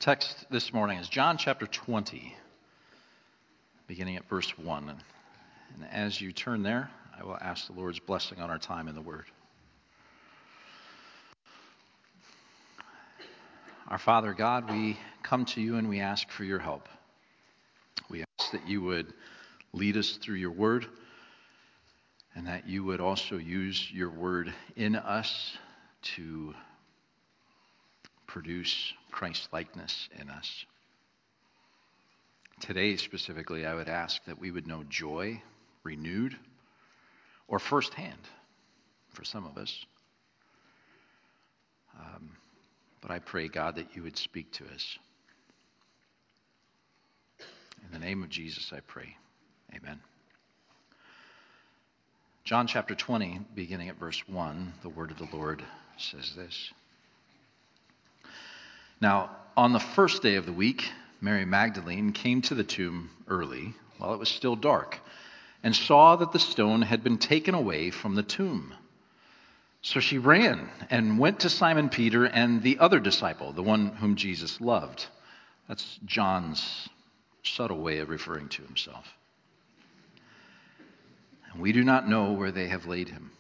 text this morning is John chapter 20, beginning at verse 1. And as you turn there, I will ask the Lord's blessing on our time in the Word. Our Father God, we come to you and we ask for your help. We ask that you would lead us through your Word and that you would also use your Word in us to produce Christ-likeness in us. Today, specifically, I would ask that we would know joy renewed or firsthand for some of us. But I pray, God, that you would speak to us. In the name of Jesus, I pray. Amen. John chapter 20, beginning at verse 1, the word of the Lord says this. Now, on the first day of the week, Mary Magdalene came to the tomb early, while it was still dark, and saw that the stone had been taken away from the tomb. So she ran and went to Simon Peter and the other disciple, the one whom Jesus loved. That's John's subtle way of referring to himself. And we do not know where they have laid him.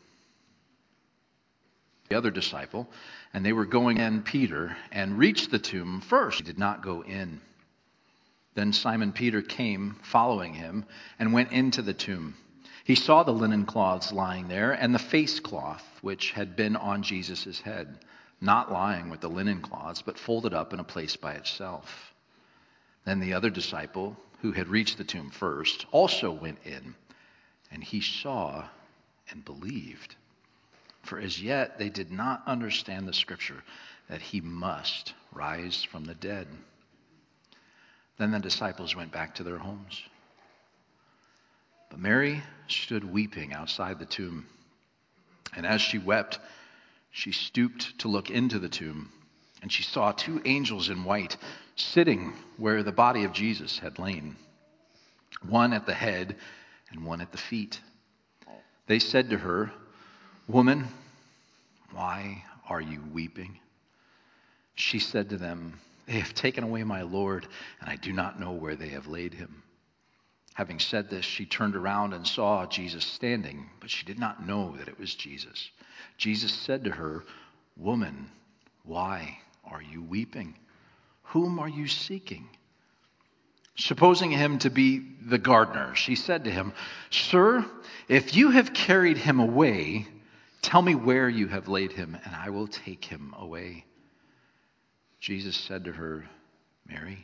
The other disciple, and they were going in, Peter, and reached the tomb first. He did not go in. Then Simon Peter came, following him, and went into the tomb. He saw the linen cloths lying there, and the face cloth which had been on Jesus' head, not lying with the linen cloths, but folded up in a place by itself. Then the other disciple, who had reached the tomb first, also went in, and he saw and believed. For as yet they did not understand the scripture that he must rise from the dead. Then the disciples went back to their homes. But Mary stood weeping outside the tomb. And as she wept, she stooped to look into the tomb, and she saw two angels in white sitting where the body of Jesus had lain, one at the head and one at the feet. They said to her, "Woman, why are you weeping?" She said to them, "They have taken away my Lord, and I do not know where they have laid him." Having said this, she turned around and saw Jesus standing, but she did not know that it was Jesus. Jesus said to her, "Woman, why are you weeping? Whom are you seeking?" Supposing him to be the gardener, she said to him, "Sir, if you have carried him away, tell me where you have laid him, and I will take him away." Jesus said to her, "Mary,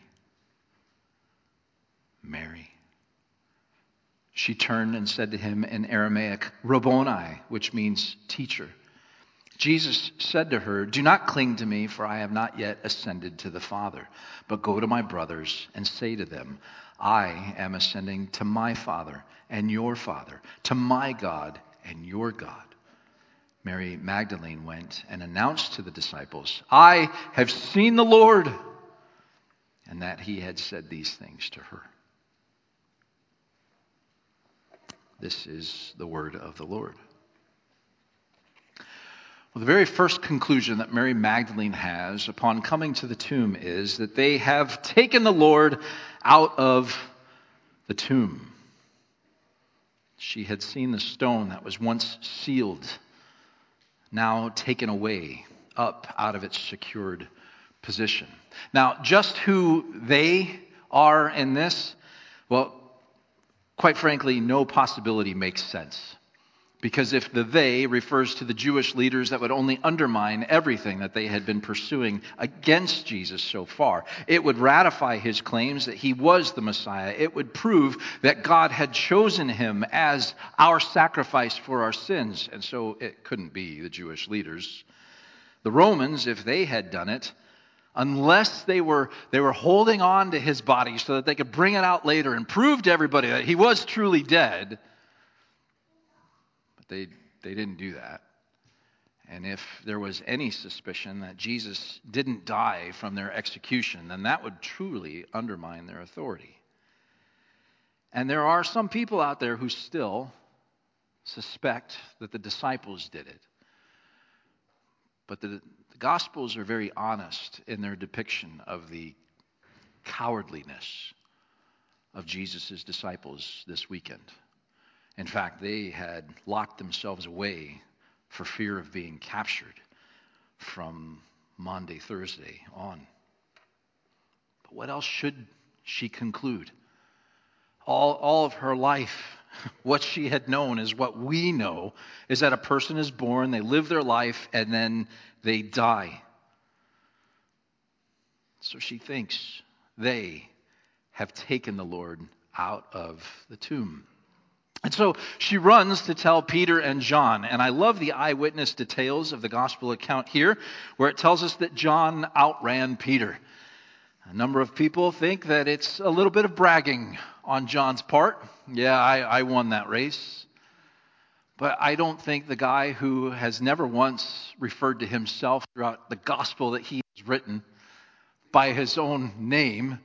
Mary." She turned and said to him in Aramaic, "Rabboni," which means teacher. Jesus said to her, "Do not cling to me, for I have not yet ascended to the Father. But go to my brothers and say to them, I am ascending to my Father and your Father, to my God and your God." Mary Magdalene went and announced to the disciples, "I have seen the Lord," and that he had said these things to her. This is the word of the Lord. Well, the very first conclusion that Mary Magdalene has upon coming to the tomb is that they have taken the Lord out of the tomb. She had seen the stone that was once sealed, now taken away, up out of its secured position. Now, just who they are in this, well, quite frankly, no possibility makes sense. Because if the they refers to the Jewish leaders, that would only undermine everything that they had been pursuing against Jesus so far. It would ratify his claims that he was the Messiah. It would prove that God had chosen him as our sacrifice for our sins. And so it couldn't be the Jewish leaders. The Romans, if they had done it, unless they were holding on to his body so that they could bring it out later and prove to everybody that he was truly dead, but they didn't do that. And if there was any suspicion that Jesus didn't die from their execution, then that would truly undermine their authority. And there are some people out there who still suspect that the disciples did it. But the Gospels are very honest in their depiction of the cowardliness of Jesus' disciples this weekend. In fact, they had locked themselves away for fear of being captured from Maundy, Thursday on. But what else should she conclude? All of her life, what she had known is what we know, is that a person is born, they live their life, and then they die. So she thinks they have taken the Lord out of the tomb. And so she runs to tell Peter and John. And I love the eyewitness details of the gospel account here, where it tells us that John outran Peter. A number of people think that it's a little bit of bragging on John's part. Yeah, I won that race. But I don't think the guy who has never once referred to himself throughout the gospel that he has written by his own name,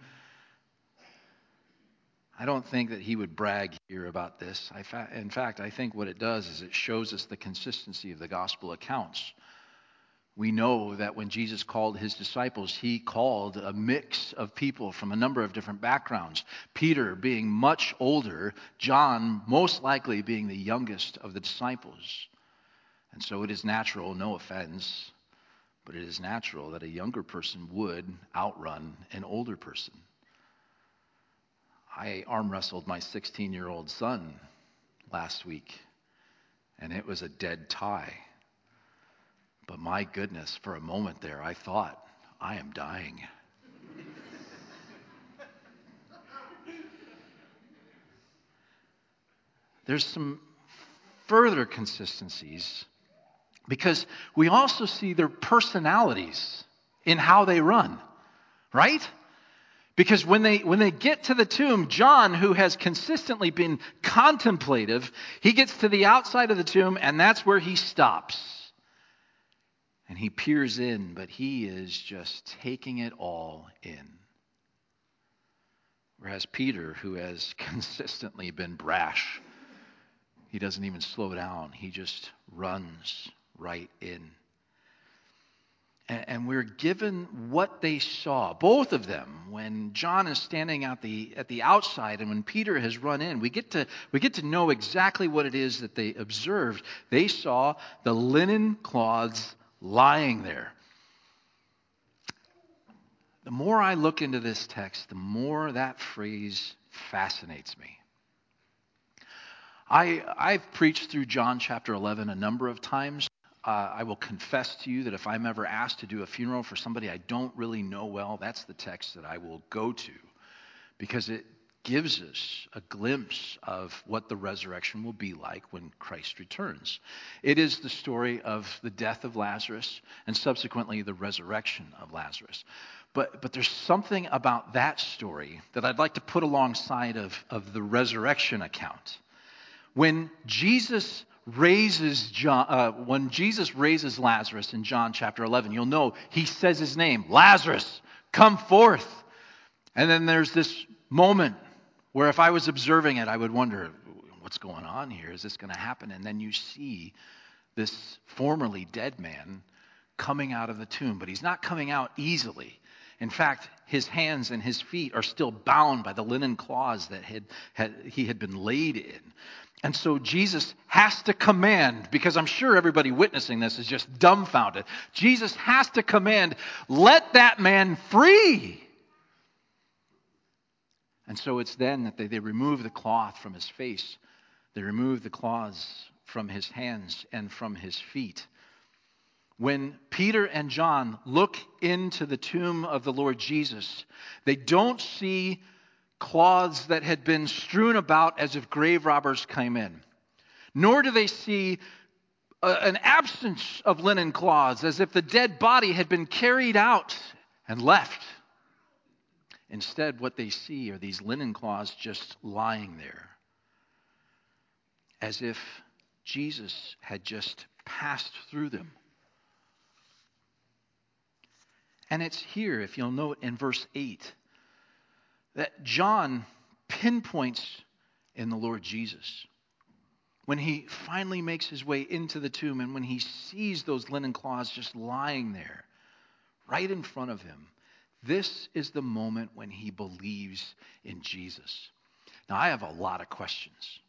I don't think that he would brag here about this. In fact, I think what it does is it shows us the consistency of the gospel accounts. We know that when Jesus called his disciples, he called a mix of people from a number of different backgrounds. Peter being much older, John most likely being the youngest of the disciples. And so it is natural, no offense, but it is natural that a younger person would outrun an older person. I arm wrestled my 16-year-old son last week, and it was a dead tie. But my goodness, for a moment there, I thought, I am dying. There's some further consistencies because we also see their personalities in how they run, right? Because when they get to the tomb, John, who has consistently been contemplative, he gets to the outside of the tomb, and that's where he stops. And he peers in, but he is just taking it all in. Whereas Peter, who has consistently been brash, he doesn't even slow down. He just runs right in. And we're given what they saw, both of them, when John is standing at the outside and when Peter has run in. We get to know exactly what it is that they observed. They saw the linen cloths lying there. The more I look into this text, the more that phrase fascinates me. I've preached through John chapter 11 a number of times. I will confess to you that if I'm ever asked to do a funeral for somebody I don't really know well, that's the text that I will go to, because it gives us a glimpse of what the resurrection will be like when Christ returns. It is the story of the death of Lazarus and subsequently the resurrection of Lazarus. But there's something about that story that I'd like to put alongside of the resurrection account. When Jesus raises Lazarus in John chapter 11, you'll know he says his name, Lazarus, come forth. And then there's this moment where if I was observing it, I would wonder, what's going on here? Is this going to happen? And then you see this formerly dead man coming out of the tomb, but he's not coming out easily. In fact, his hands and his feet are still bound by the linen cloths that he had been laid in. And so Jesus has to command, because I'm sure everybody witnessing this is just dumbfounded. Jesus has to command, let that man free. And so it's then that they remove the cloth from his face. They remove the cloths from his hands and from his feet. When Peter and John look into the tomb of the Lord Jesus, they don't see cloths that had been strewn about as if grave robbers came in. Nor do they see an absence of linen cloths as if the dead body had been carried out and left. Instead, what they see are these linen cloths just lying there, as if Jesus had just passed through them. And it's here, if you'll note in verse 8, that John pinpoints in the Lord Jesus. When he finally makes his way into the tomb and when he sees those linen cloths just lying there, right in front of him, This is the moment when he believes in Jesus. Now, I have a lot of questions.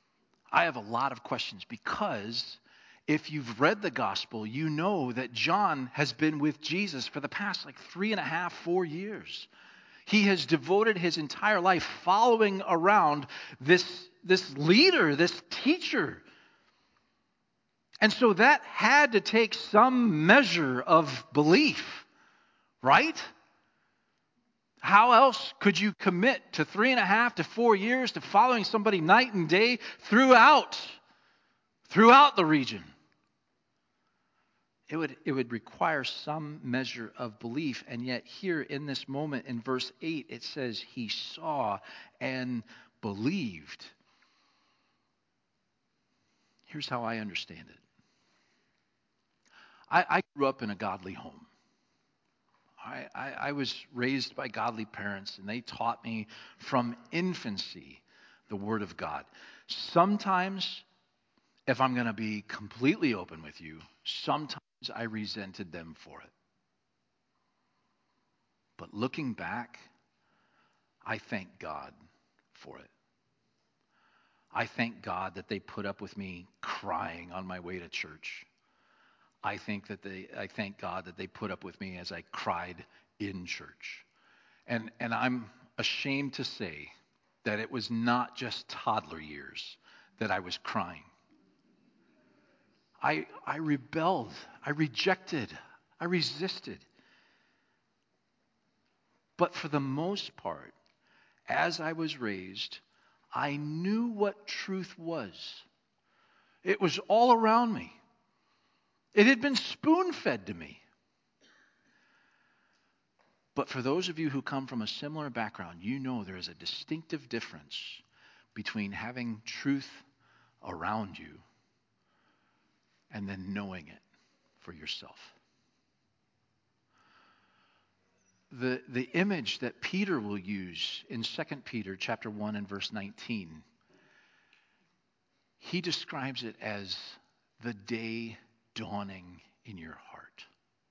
Because if you've read the gospel, you know that John has been with Jesus for the past 3.5, 4 years. He has devoted his entire life following around this leader, this teacher. And so that had to take some measure of belief, right? How else could you commit to 3.5 to 4 years to following somebody night and day throughout the region? It would require some measure of belief. And yet here in this moment in verse 8, it says he saw and believed. Here's how I understand it. I grew up in a godly home. I was raised by godly parents, and they taught me from infancy the Word of God. Sometimes, if I'm going to be completely open with you, sometimes I resented them for it. But looking back, I thank God for it. I thank God that they put up with me crying on my way to church. I thank God that they put up with me as I cried in church. And I'm ashamed to say that it was not just toddler years that I was crying. I rebelled, I rejected, I resisted. But for the most part, as I was raised, I knew what truth was. It was all around me. It had been spoon-fed to me. But for those of you who come from a similar background, you know there is a distinctive difference between having truth around you and then knowing it for yourself. The image that Peter will use in 2 Peter chapter 1 and verse 19, he describes it as the day dawning in your heart.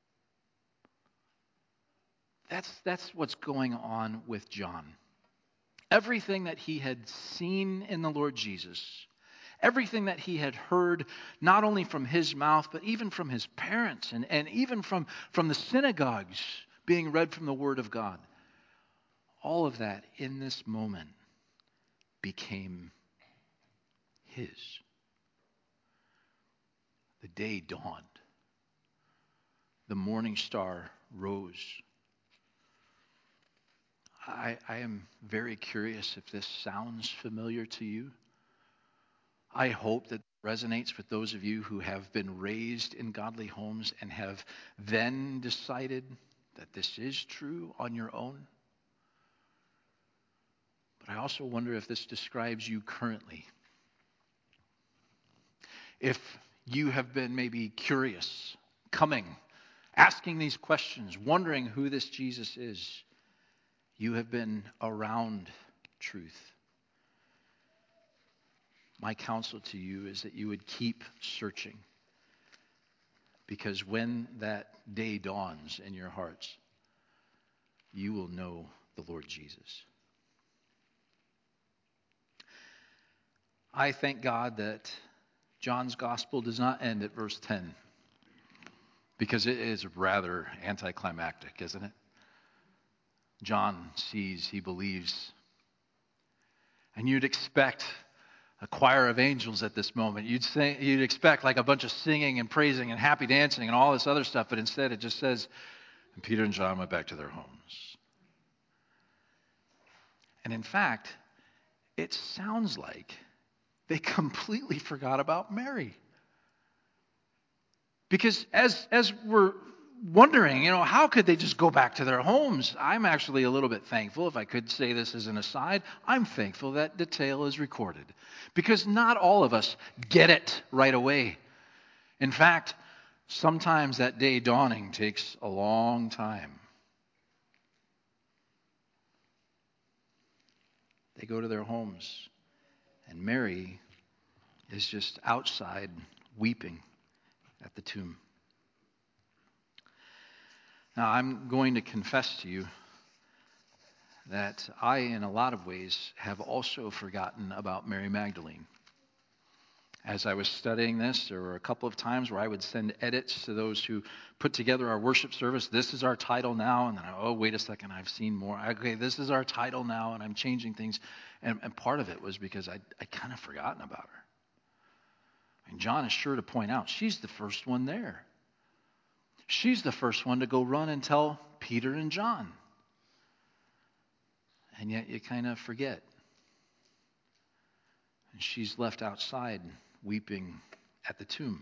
That's what's going on with John. Everything that he had seen in the Lord Jesus, everything that he had heard, not only from his mouth, but even from his parents and even from the synagogues being read from the Word of God, all of that in this moment became his. The day dawned. The morning star rose. I am very curious if this sounds familiar to you. I hope that it resonates with those of you who have been raised in godly homes and have then decided that this is true on your own. But I also wonder if this describes you currently. If you have been maybe curious, asking these questions, wondering who this Jesus is, you have been around truth. My counsel to you is that you would keep searching. Because when that day dawns in your hearts, you will know the Lord Jesus. I thank God that John's gospel does not end at verse 10. Because it is rather anticlimactic, isn't it? John sees, he believes. And you'd expect a choir of angels at this moment. You'd expect like a bunch of singing and praising and happy dancing and all this other stuff, but instead it just says, and Peter and John went back to their homes. And in fact, it sounds like they completely forgot about Mary. Because as we're wondering, how could they just go back to their homes? I'm actually a little bit thankful, if I could say this as an aside, I'm thankful that detail is recorded. Because not all of us get it right away. In fact, sometimes that day dawning takes a long time. They go to their homes, and Mary is just outside weeping at the tomb. Now, I'm going to confess to you that I, in a lot of ways, have also forgotten about Mary Magdalene. As I was studying this, there were a couple of times where I would send edits to those who put together our worship service. This is our title now. And then, oh, wait a second, I've seen more. Okay, this is our title now, and I'm changing things. And part of it was because I kind of forgotten about her. And John is sure to point out, she's the first one there. She's the first one to go run and tell Peter and John. And yet you kind of forget. And she's left outside weeping at the tomb.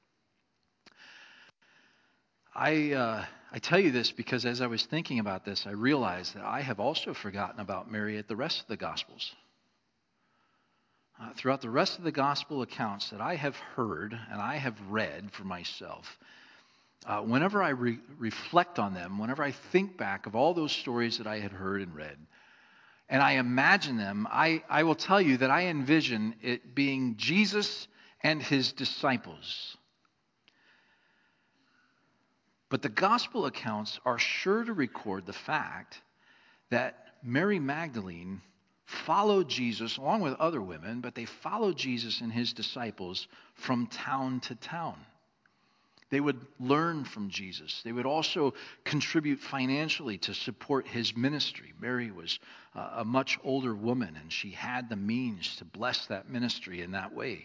I tell you this because as I was thinking about this, I realized that I have also forgotten about Mary at the rest of the Gospels. Throughout the rest of the Gospel accounts that I have heard and I have read for myself, whenever I reflect on them, whenever I think back of all those stories that I had heard and read, and I imagine them, I will tell you that I envision it being Jesus and his disciples. But the gospel accounts are sure to record the fact that Mary Magdalene followed Jesus along with other women, but they followed Jesus and his disciples from town to town. They would learn from Jesus. They would also contribute financially to support his ministry. Mary was a much older woman, and she had the means to bless that ministry in that way.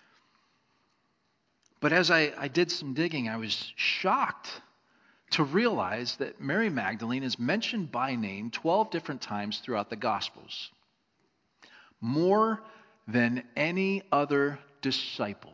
But as I did some digging, I was shocked to realize that Mary Magdalene is mentioned by name 12 different times throughout the Gospels. More than any other disciple.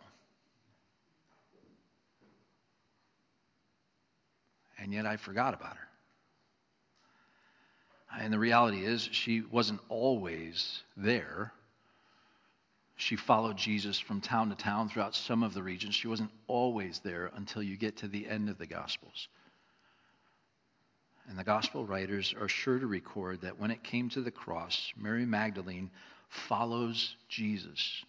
And yet I forgot about her. And the reality is, she wasn't always there. She followed Jesus from town to town throughout some of the regions. She wasn't always there until you get to the end of the Gospels. And the Gospel writers are sure to record that when it came to the cross, Mary Magdalene follows Jesus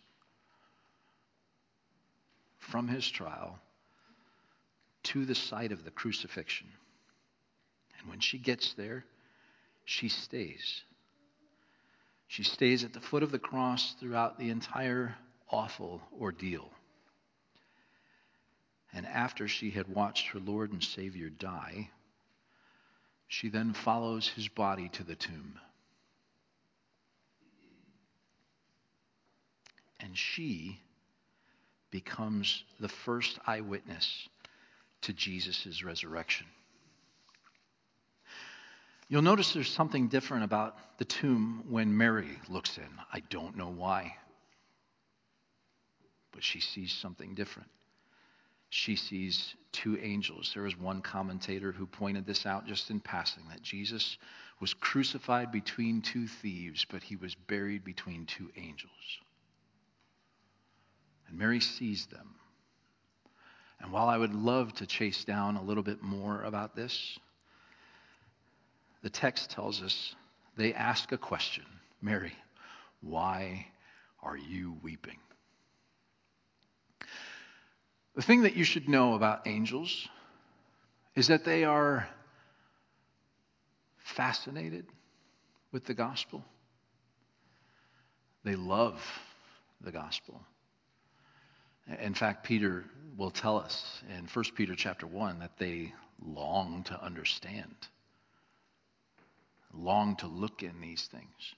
from his trial to the site of the crucifixion. And when she gets there, she stays. She stays at the foot of the cross throughout the entire awful ordeal. And after she had watched her Lord and Savior die, she then follows his body to the tomb. And she becomes the first eyewitness to Jesus' resurrection. You'll notice there's something different about the tomb when Mary looks in. I don't know why. But she sees something different. She sees two angels. There was one commentator who pointed this out just in passing, that Jesus was crucified between two thieves, but he was buried between two angels. And Mary sees them. And while I would love to chase down a little bit more about this, the text tells us they ask a question. Mary, why are you weeping? The thing that you should know about angels is that they are fascinated with the gospel. They love the gospel. In fact, Peter will tell us in 1 Peter chapter 1 that they long to understand, long to look in these things.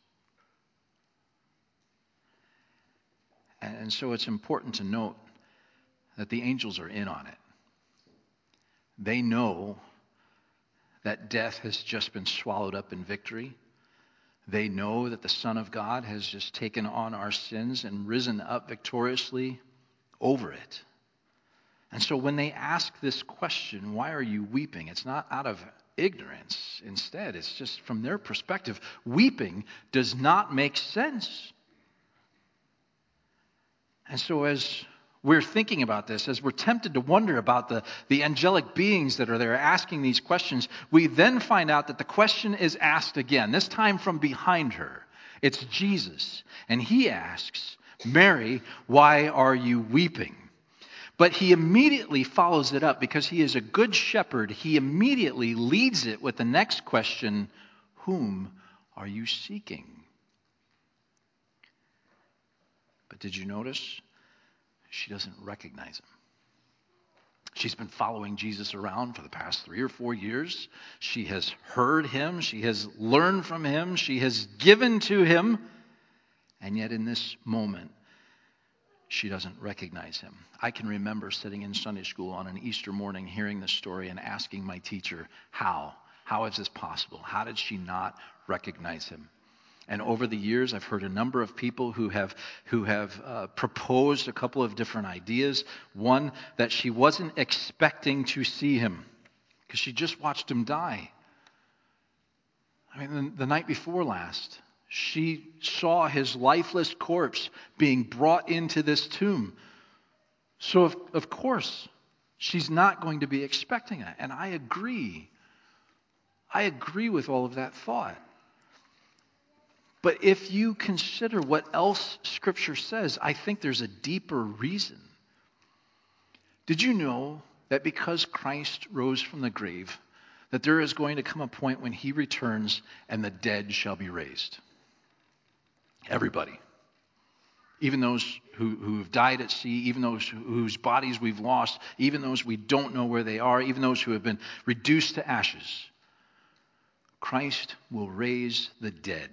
And so it's important to note that the angels are in on it. They know that death has just been swallowed up in victory. They know that the Son of God has just taken on our sins and risen up victoriously over it. And so when they ask this question, why are you weeping? It's not out of ignorance. Instead, it's just from their perspective. Weeping does not make sense. And so as we're thinking about this, as we're tempted to wonder about the angelic beings that are there asking these questions, we then find out that the question is asked again, this time from behind her. It's Jesus. And he asks, Mary, why are you weeping? But he immediately follows it up because he is a good shepherd. He immediately leads it with the next question, whom are you seeking? But did you notice? She doesn't recognize him. She's been following Jesus around for the past 3 or 4 years. She has heard him. She has learned from him. She has given to him. And yet in this moment, she doesn't recognize him. I can remember sitting in Sunday school on an Easter morning, hearing this story and asking my teacher, how? How is this possible? How did she not recognize him? And over the years, I've heard a number of people who have proposed a couple of different ideas. One, that she wasn't expecting to see him because she just watched him die. I mean, the night before last, she saw his lifeless corpse being brought into this tomb. So, of course, she's not going to be expecting that. And I agree. I agree with all of that thought. But if you consider what else Scripture says, I think there's a deeper reason. Did you know that because Christ rose from the grave, that there is going to come a point when he returns and the dead shall be raised? Everybody. Even those who have died at sea, even those whose bodies we've lost, even those we don't know where they are, even those who have been reduced to ashes. Christ will raise the dead.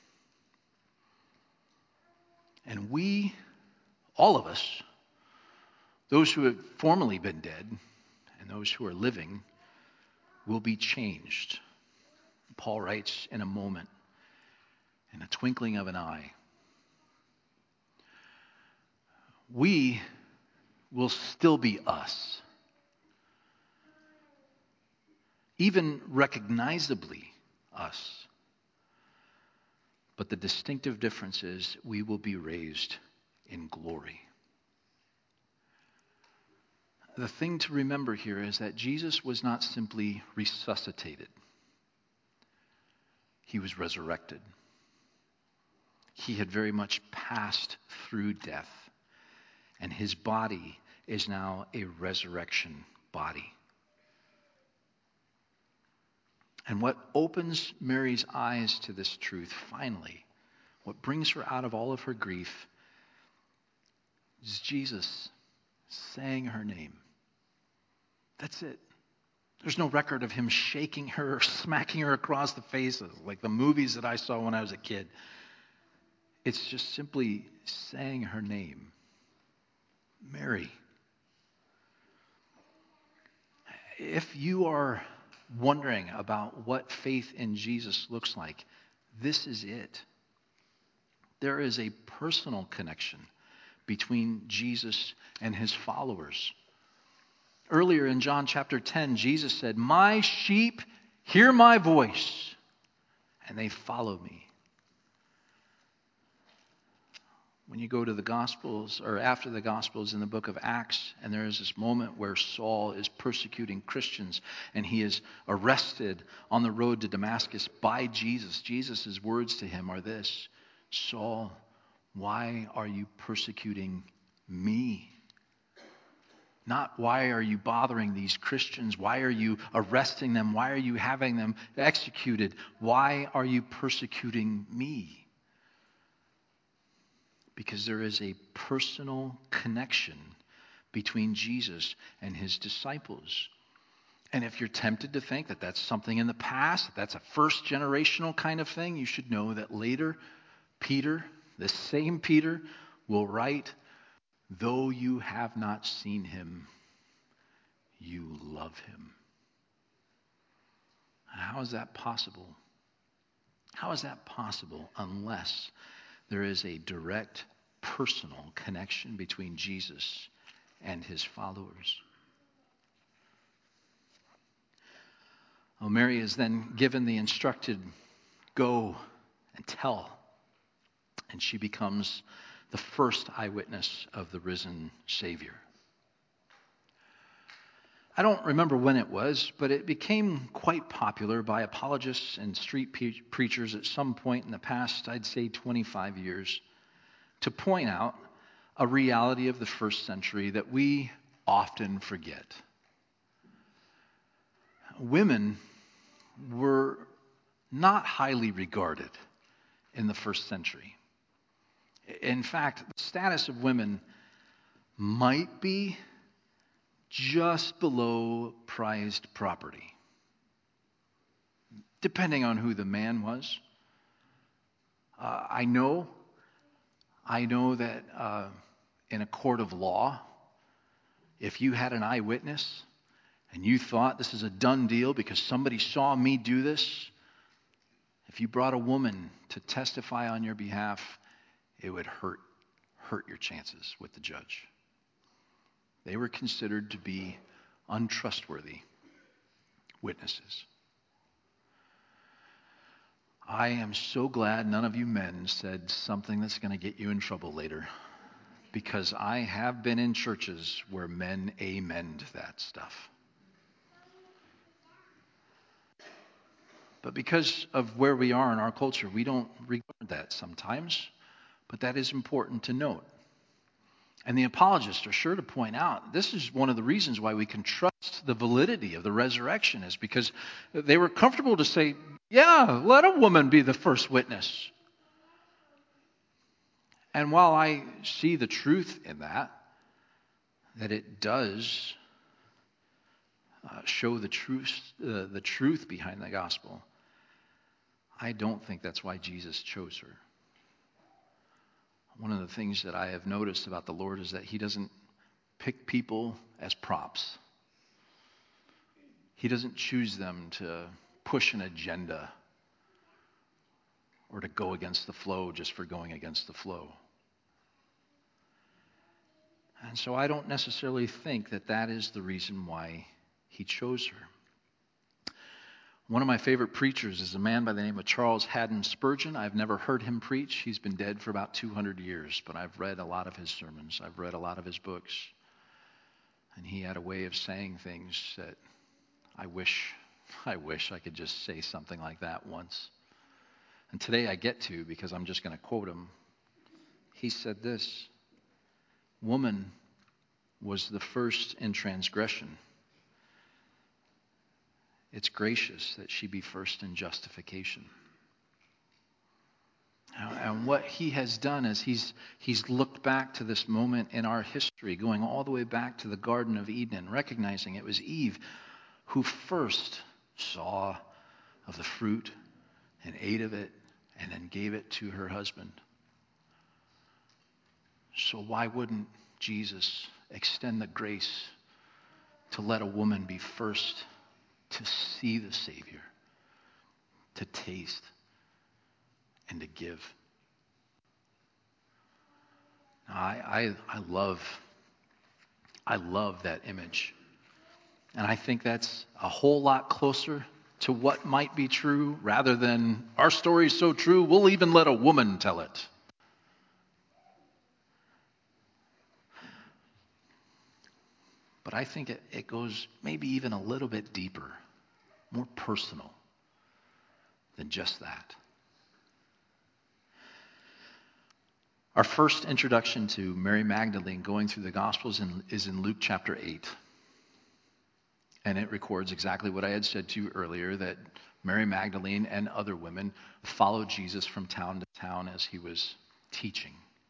And we, all of us, those who have formerly been dead and those who are living, will be changed. Paul writes, in a moment, in a twinkling of an eye. We will still be us. Even recognizably us. But the distinctive difference is we will be raised in glory. The thing to remember here is that Jesus was not simply resuscitated. He was resurrected. He had very much passed through death. And his body is now a resurrection body. And what opens Mary's eyes to this truth, finally, what brings her out of all of her grief, is Jesus saying her name. That's it. There's no record of him shaking her or smacking her across the face like the movies that I saw when I was a kid. It's just simply saying her name. Mary. If you are wondering about what faith in Jesus looks like, this is it. There is a personal connection between Jesus and his followers. Earlier in John chapter 10, Jesus said, "My sheep hear my voice, and they follow me." When you go to the Gospels, or after the Gospels in the book of Acts, and there is this moment where Saul is persecuting Christians, and he is arrested on the road to Damascus by Jesus. Jesus' words to him are this, "Saul, why are you persecuting me?" Not why are you bothering these Christians? Why are you arresting them? Why are you having them executed? Why are you persecuting me? Because there is a personal connection between Jesus and his disciples. And if you're tempted to think that that's something in the past, that's a first generational kind of thing, you should know that later Peter, the same Peter, will write, "Though you have not seen him, you love him." How is that possible? How is that possible unless there is a direct personal connection between Jesus and his followers? Well, Mary is then given the instructed, "Go and tell." And she becomes the first eyewitness of the risen Savior. I don't remember when it was, but it became quite popular by apologists and street preachers at some point in the past, I'd say 25 years, to point out a reality of the first century that we often forget. Women were not highly regarded in the first century. In fact, the status of women might be just below prized property, depending on who the man was. I know that in a court of law, if you had an eyewitness and you thought this is a done deal because somebody saw me do this, if you brought a woman to testify on your behalf, it would hurt your chances with the judge. They were considered to be untrustworthy witnesses. I am so glad none of you men said something that's going to get you in trouble later, because I have been in churches where men amened that stuff. But because of where we are in our culture, we don't regard that sometimes, but that is important to note. And the apologists are sure to point out this is one of the reasons why we can trust the validity of the resurrection, is because they were comfortable to say, yeah, let a woman be the first witness. And while I see the truth in that it does show the truth behind the gospel, I don't think that's why Jesus chose her. One of the things that I have noticed about the Lord is that he doesn't pick people as props. He doesn't choose them to push an agenda or to go against the flow just for going against the flow. And so I don't necessarily think that is the reason why he chose her. One of my favorite preachers is a man by the name of Charles Haddon Spurgeon. I've never heard him preach. He's been dead for about 200 years, but I've read a lot of his sermons. I've read a lot of his books. And he had a way of saying things that I wish I could just say something like that once. And today I get to, because I'm just going to quote him. He said this: "Woman was the first in transgression. It's gracious that she be first in justification." And what he has done is he's looked back to this moment in our history, going all the way back to the Garden of Eden, recognizing it was Eve who first saw of the fruit and ate of it and then gave it to her husband. So why wouldn't Jesus extend the grace to let a woman be first to see the Savior, to taste, and to give? Now, I love that image. And I think that's a whole lot closer to what might be true, rather than our story is so true, we'll even let a woman tell it. But I think it goes maybe even a little bit deeper, more personal than just that. Our first introduction to Mary Magdalene going through the Gospels is in Luke chapter 8. And it records exactly what I had said to you earlier, that Mary Magdalene and other women followed Jesus from town to town as he was teaching.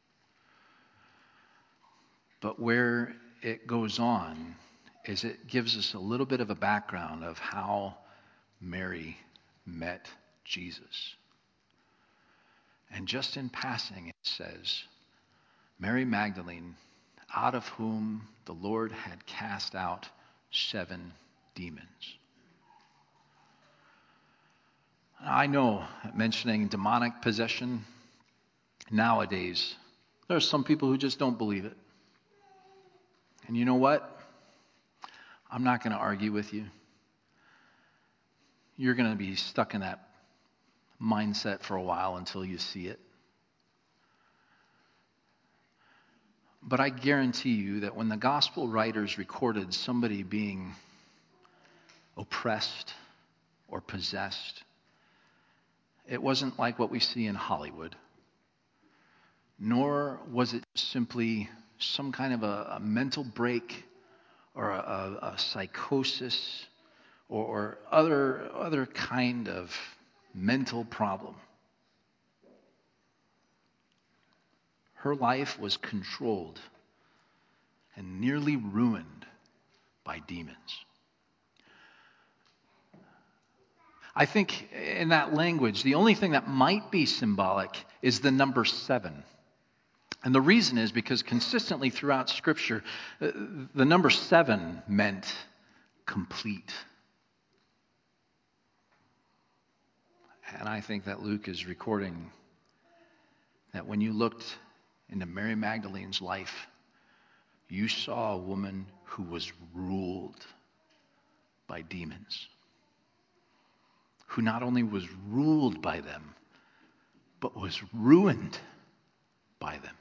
But where it goes on is it gives us a little bit of a background of how Mary met Jesus. And just in passing, it says, Mary Magdalene, out of whom the Lord had cast out 7 demons. I know, mentioning demonic possession, nowadays, there are some people who just don't believe it. And you know what? I'm not going to argue with you. You're going to be stuck in that mindset for a while until you see it. But I guarantee you that when the gospel writers recorded somebody being oppressed or possessed, it wasn't like what we see in Hollywood, nor was it simply some kind of a mental break or a psychosis or other kind of mental problem. Her life was controlled and nearly ruined by demons. I think in that language, the only thing that might be symbolic is the number 7. And the reason is because consistently throughout Scripture, the number 7 meant complete. And I think that Luke is recording that when you looked into Mary Magdalene's life, you saw a woman who was ruled by demons, who not only was ruled by them, but was ruined by them.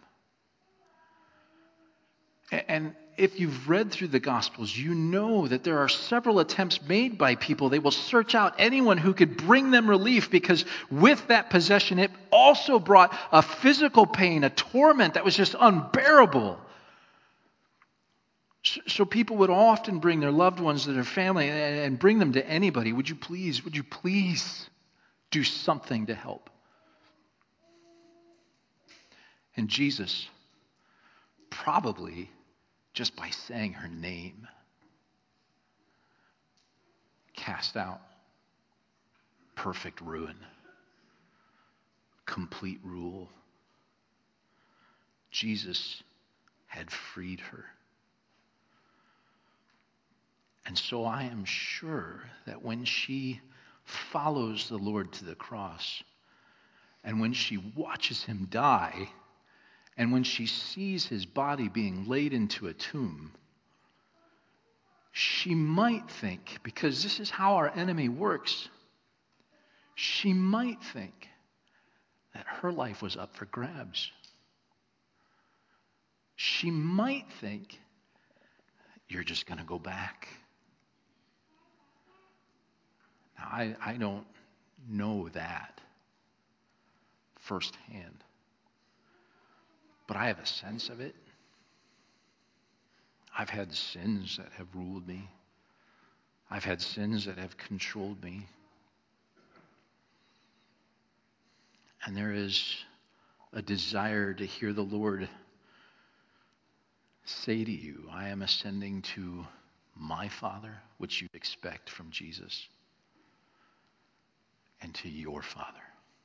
And if you've read through the Gospels, you know that there are several attempts made by people. They will search out anyone who could bring them relief, because with that possession, it also brought a physical pain, a torment that was just unbearable. So people would often bring their loved ones to their family and bring them to anybody. Would you please do something to help? And Jesus, probably just by saying her name, cast out perfect ruin, complete rule. Jesus had freed her. And so I am sure that when she follows the Lord to the cross, and when she watches him die, and when she sees his body being laid into a tomb, she might think, because this is how our enemy works, she might think that her life was up for grabs. She might think, you're just going to go back. Now, I don't know that firsthand, but I have a sense of it. I've had sins that have ruled me. I've had sins that have controlled me. And there is a desire to hear the Lord say to you, I am ascending to my Father, which you expect from Jesus, and to your Father.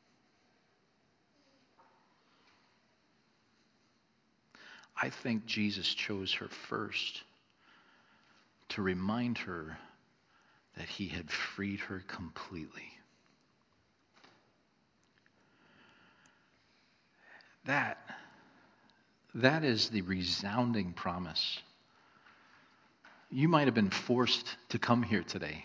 I think Jesus chose her first to remind her that he had freed her completely. That is the resounding promise. You might have been forced to come here today,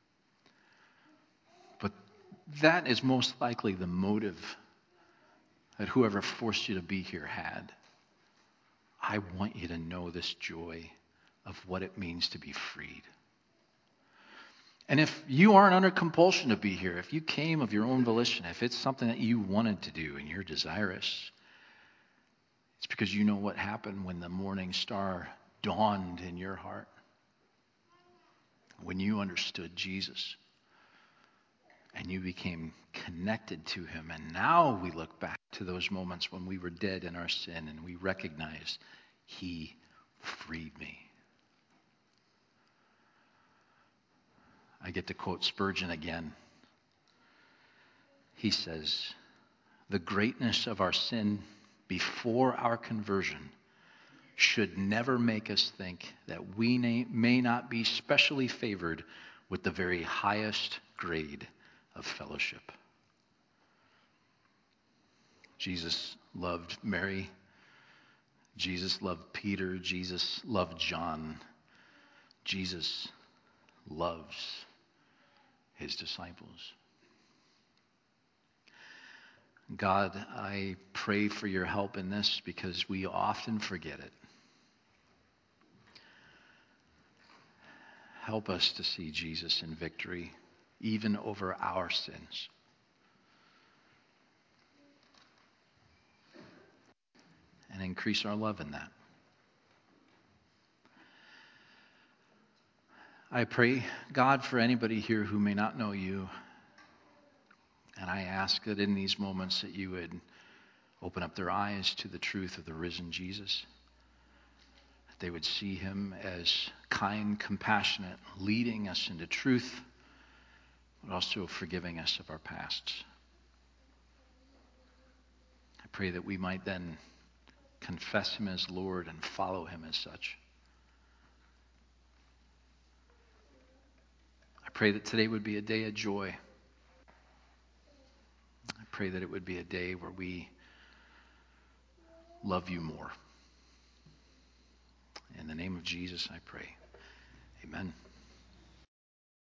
but that is most likely the motive that whoever forced you to be here had. I want you to know this joy of what it means to be freed. And if you aren't under compulsion to be here, if you came of your own volition, if it's something that you wanted to do and you're desirous, it's because you know what happened when the morning star dawned in your heart, when you understood Jesus and you became connected to him. And now we look back to those moments when we were dead in our sin and we recognize he freed me. I get to quote Spurgeon again. He says, the greatness of our sin before our conversion should never make us think that we may not be specially favored with the very highest grade of fellowship. Jesus loved Mary. Jesus loved Peter. Jesus loved John. Jesus loves his disciples. God, I pray for your help in this because we often forget it. Help us to see Jesus in victory, even over our sins. And increase our love in that. I pray, God, for anybody here who may not know you, and I ask that in these moments that you would open up their eyes to the truth of the risen Jesus, that they would see him as kind, compassionate, leading us into truth, but also forgiving us of our pasts. I pray that we might then confess him as Lord and follow him as such. I pray that today would be a day of joy. I pray that it would be a day where we love you more. In the name of Jesus, I pray. Amen.